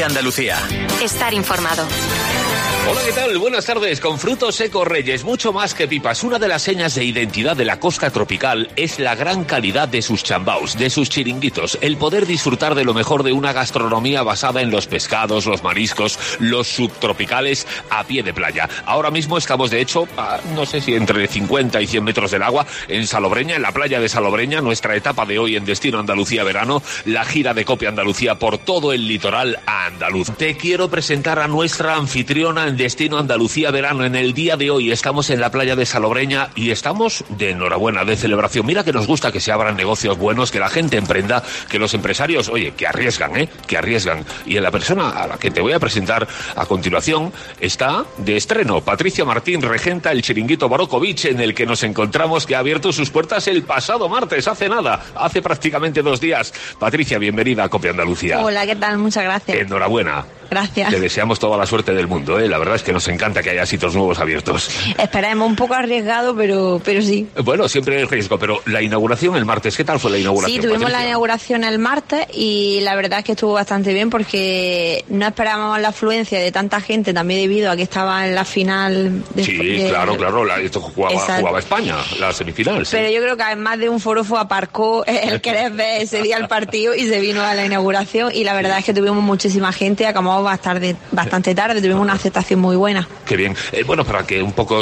de Andalucía. Estar informado. Hola, ¿qué tal? Buenas tardes. Con Frutos Secos Reyes, mucho más que pipas. Una de las señas de identidad de la costa tropical es la gran calidad de sus chambaos, de sus chiringuitos, el poder disfrutar de lo mejor de una gastronomía basada en los pescados, los mariscos, los subtropicales a pie de playa. Ahora mismo estamos, de hecho, no sé si entre 50 y 100 metros del agua, en Salobreña, en la playa de Salobreña, nuestra etapa de hoy en Destino Andalucía Verano, la gira de Copia Andalucía por todo el litoral andaluz. Te quiero presentar a nuestra anfitriona en Destino Andalucía Verano. En el día de hoy estamos en la playa de Salobreña y estamos de enhorabuena, de celebración. Mira que nos gusta que se abran negocios buenos, que la gente emprenda, que los empresarios, oye, que arriesgan, que arriesgan. Y en la persona a la que te voy a presentar a continuación está de estreno Patricia Martín, regenta el chiringuito Barocco Beach, en el que nos encontramos, que ha abierto sus puertas el pasado martes, hace nada, hace prácticamente 2 días. Patricia, bienvenida a Copia Andalucía. Hola, ¿qué tal? Muchas gracias. Enhorabuena. Gracias. Te deseamos toda la suerte del mundo, La verdad es que nos encanta que haya sitios nuevos abiertos. Esperemos, un poco arriesgado, pero sí. Bueno, siempre hay riesgo, pero la inauguración el martes, ¿qué tal fue la inauguración? Sí, tuvimos Patricia? La inauguración el martes y la verdad es que estuvo bastante bien porque no esperábamos la afluencia de tanta gente, también debido a que estaba en la final. Claro, esto jugaba España, la semifinal. Sí. Pero yo creo que además de un forofo aparcó el querer ver ese día el partido y se vino a la inauguración y la verdad es que tuvimos muchísima gente, acabamos bastante tarde, tuvimos una aceptación muy buena. Qué bien. Bueno, para que un poco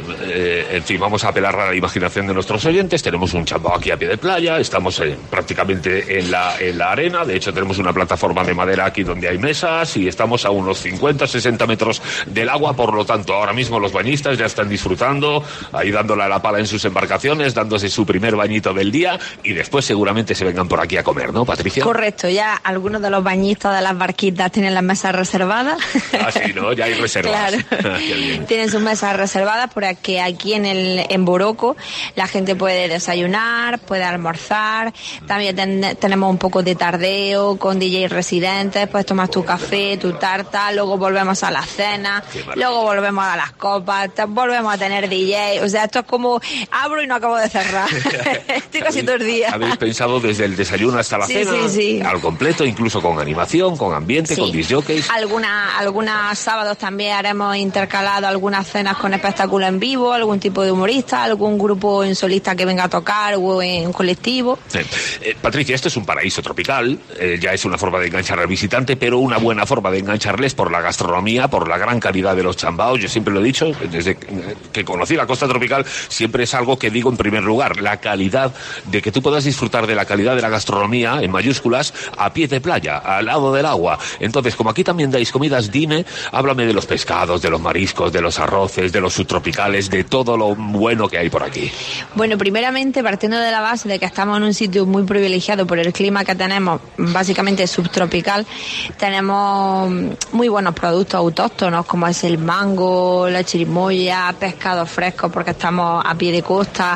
en fin, vamos a apelar a la imaginación de nuestros oyentes, tenemos un chambao aquí a pie de playa, estamos prácticamente en la arena, de hecho tenemos una plataforma de madera aquí donde hay mesas y estamos a unos 50-60 metros del agua, por lo tanto ahora mismo los bañistas ya están disfrutando, ahí dándole a la pala en sus embarcaciones, dándose su primer bañito del día y después seguramente se vengan por aquí a comer, ¿no, Patricia? Correcto, ya algunos de los bañistas de las barquitas tienen las mesas reservadas. Ah, sí, ¿no? Ya hay reservas. Claro. Tienen sus mesas reservadas porque aquí en Barocco la gente puede desayunar, puede almorzar, también tenemos un poco de tardeo con DJ residentes, puedes tomar tu café, tu tarta, luego volvemos a la cena, luego volvemos a las copas, volvemos a tener DJ, o sea, esto es como abro y no acabo de cerrar. Estoy casi todo el día. ¿Habéis pensado desde el desayuno hasta la cena? Sí. Al completo, incluso con animación, con ambiente, con disc jockeys. Algunos sábados también haremos intercalado algunas cenas con espectáculo en vivo, algún tipo de humorista, algún grupo en solista que venga a tocar o en colectivo. Patricia, esto es un paraíso tropical, ya es una forma de enganchar al visitante, pero una buena forma de engancharles por la gastronomía, por la gran calidad de los chambaos. Yo siempre lo he dicho, desde que conocí la costa tropical, siempre es algo que digo en primer lugar, la calidad, de que tú puedas disfrutar de la calidad de la gastronomía, en mayúsculas, a pie de playa, al lado del agua. Entonces, como aquí también dais comidas, háblame de los pescados, de los mariscos, de los arroces, de los subtropicales, de todo lo bueno que hay por aquí. Bueno, primeramente, partiendo de la base de que estamos en un sitio muy privilegiado por el clima que tenemos, básicamente subtropical, tenemos muy buenos productos autóctonos, como es el mango, la chirimoya, pescados frescos, porque estamos a pie de costa,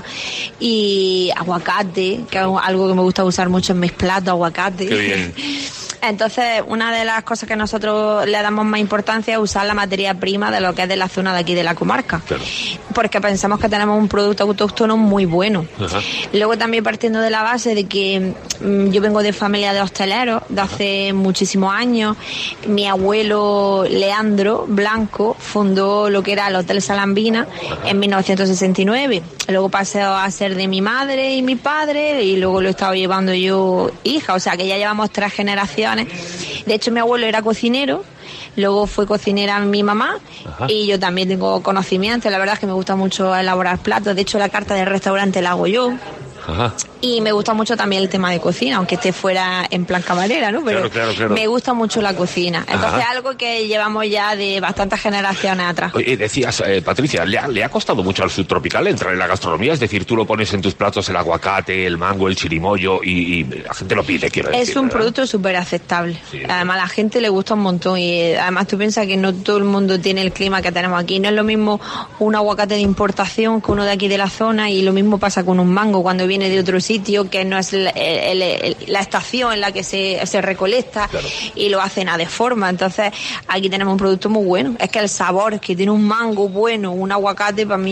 y aguacate, que es algo que me gusta usar mucho en mis platos, aguacate. Qué bien. Entonces, una de las cosas que nosotros le damos más importancia es usar la materia prima de lo que es de la zona de aquí de la comarca. Claro. Porque pensamos que tenemos un producto autóctono muy bueno. Ajá. Luego también partiendo de la base de que yo vengo de familia de hosteleros de hace muchísimos años. Mi abuelo Leandro Blanco fundó lo que era el Hotel Salambina en 1969. Luego pasé a ser de mi madre y mi padre y luego lo he estado llevando yo hija. O sea que ya llevamos 3 generaciones. De hecho, mi abuelo era cocinero, luego fue cocinera mi mamá. Ajá. Y yo también tengo conocimiento. La verdad es que me gusta mucho elaborar platos. De hecho, la carta del restaurante la hago yo. Ajá. Y me gusta mucho también el tema de cocina, aunque esté fuera en plan camarera, ¿no? Pero claro. Me gusta mucho la cocina. Entonces, algo que llevamos ya de bastantes generaciones atrás. Oye, decías, Patricia, ¿le ha costado mucho al subtropical entrar en la gastronomía? Es decir, tú lo pones en tus platos el aguacate, el mango, el chirimoyo y la gente lo pide, quiero decir. Es un producto súper aceptable. Sí. Además, a la gente le gusta un montón y además tú piensas que no todo el mundo tiene el clima que tenemos aquí. No es lo mismo un aguacate de importación que uno de aquí de la zona y lo mismo pasa con un mango cuando viene de otro sitio que no es la estación en la que se recolecta. Claro. Y lo hacen a de forma. Entonces aquí tenemos un producto muy bueno. Es que el sabor que tiene un mango bueno, un aguacate, para mí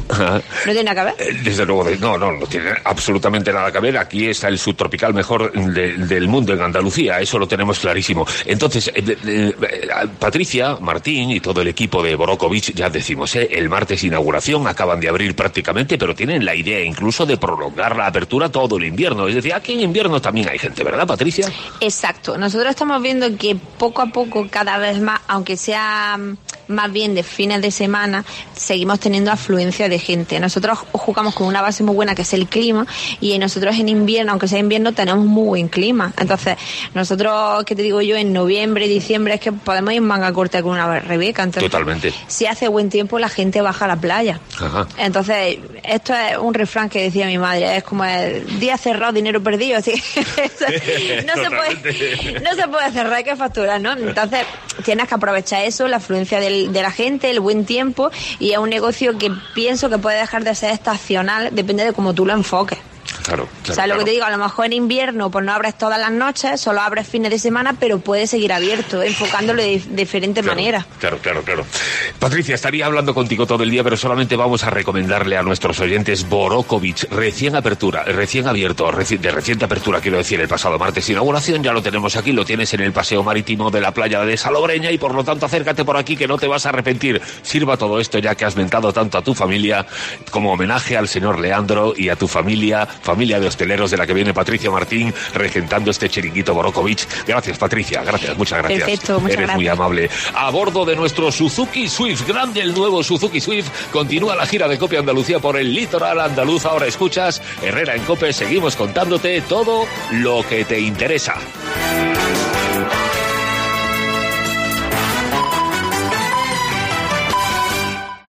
No tiene nada que ver. Desde luego, no tiene absolutamente nada que ver. Aquí está el subtropical mejor del mundo en Andalucía, eso lo tenemos clarísimo. Entonces, Patricia, Martín y todo el equipo de Borokovich, ya decimos, el martes inauguración, acaban de abrir prácticamente, pero tienen la idea incluso de prolongar la apertura todo el invierno. Es decir, aquí en invierno también hay gente, ¿verdad, Patricia? Exacto. Nosotros estamos viendo que poco a poco, cada vez más, aunque sea más bien de fines de semana, seguimos teniendo afluencia de gente. Nosotros jugamos con una base muy buena que es el clima, y nosotros en invierno, aunque sea invierno, tenemos muy buen clima. Entonces, nosotros, ¿qué te digo yo? En noviembre, diciembre, es que podemos ir en manga corta con una Rebeca. Entonces, totalmente. Si hace buen tiempo, la gente baja a la playa. Ajá. Entonces, esto es un refrán que decía mi madre, es como el día cerrado, dinero perdido. Así no se puede cerrar, hay que facturar, ¿no? Entonces, tienes que aprovechar eso, la afluencia de la gente, el buen tiempo, y es un negocio que pienso que puede dejar de ser estacional, depende de cómo tú lo enfoques. Claro. O sea, lo que te digo, a lo mejor en invierno pues no abres todas las noches, solo abres fines de semana, pero puedes seguir abierto, enfocándolo de diferentes maneras. Claro. Patricia, estaría hablando contigo todo el día, pero solamente vamos a recomendarle a nuestros oyentes Borokovich, reciente apertura, quiero decir, el pasado martes inauguración, ya lo tenemos aquí, lo tienes en el paseo marítimo de la playa de Salobreña, y por lo tanto acércate por aquí que no te vas a arrepentir. Sirva todo esto ya que has mentado tanto a tu familia, como homenaje al señor Leandro y a tu familia de hosteleros de la que viene Patricia Martín, regentando este chiringuito Borokovich. Gracias, Patricia, muchas gracias. Perfecto, muchas gracias. Eres muy amable. A bordo de nuestro Suzuki Swift, grande el nuevo Suzuki Swift, continúa la gira de COPE Andalucía por el litoral andaluz. Ahora escuchas Herrera en COPE, seguimos contándote todo lo que te interesa.